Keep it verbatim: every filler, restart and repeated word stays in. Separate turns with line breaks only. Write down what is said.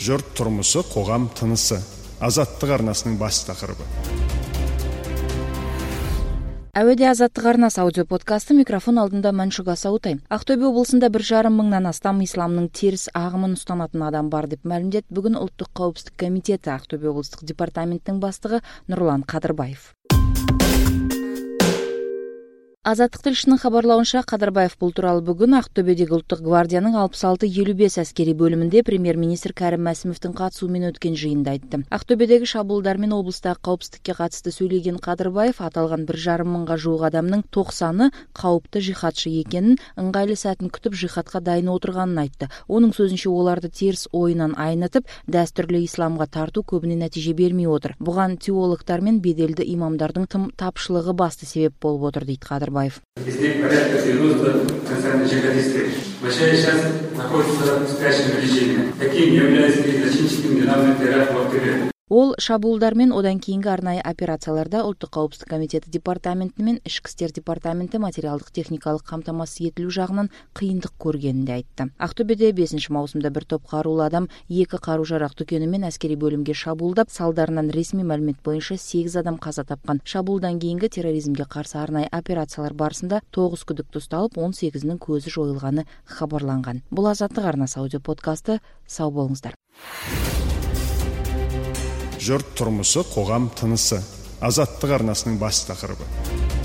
Жұрт тұрмысы, қоғам тынысы. Азаттық арнасының бас тақырыбы.
Әуеде Азаттық арнасы аудио подкасты, микрофон алдында Мәншүк Асаутай. Ақтөбе облысында бір жарым мыңнан астам исламның теріс ағымын ұстанатын адам бар деп мәлімдеді бүгін Ұлттық қауіпсіздік комитеті Ақтөбе облыстық департаменттің бастығы Нұрлан Қадырбаев. Азаттық тілшінің хабарлауынша, Қадырбаев бұл туралы бүгін Ақтөбедегі Ұлттық гвардияның алпыс алты елу бес әскери бөлімінде премьер-министр Кәрім Мәсімовтің қатысуымен өткен жиында айтты. Ақтөбедегі шабуылдар мен облыстағы қауіпсіздікке қатысты сөйлеген Қадырбаев, аталған бір жарым мыңға жуық адамның тоқсаны қауіпті жихадшы екенін, ыңғайлы сәтін күтіп жихадқа дайын отырғанын айтты. Оның сөзінше, оларды теріс ойынан айнытып, дәстүрлі исламға тарту көбіне нәтиже бермей отыр. Бұған теологтар мен беделді имамдардың тым тапшылығы басты себеп болып отыр, дейді Қадырбаев.
Здесь порядка девяносто процентов джихадистов. Большая часть находится в спящем режиме. Таким является и зачинщиком недавних терактов в Ақтөбе.
Ол шабуылдар мен одан кейінгі арнайы операцияларда Ұлттық қауіпсіздік комитеті департаменті мен Ішкі істер департаменті материалдық техникалық қамтамасыз етілу жағынан қиындық көргенін де айтты. Ақтөбеде бесінші маусымда бір топ қарулы адам екі қару-жарақ дүкені мен әскери бөлімге шабуылдап, салдарынан ресми мәлімет бойынша сегіз адам қаза тапқан. Шабуылдан кейінгі терроризмге қарсы арнайы операциялар барысында тоғыз күдікті ұсталып, он сегізінің көзі жойылғаны хабарланған. Бұл Азаттық арнасы аудио подкасты. Сау болыңыздар.
Жұрт тұрмысы, қоғам тынысы. Азаттық арнасының бас тақырыбы.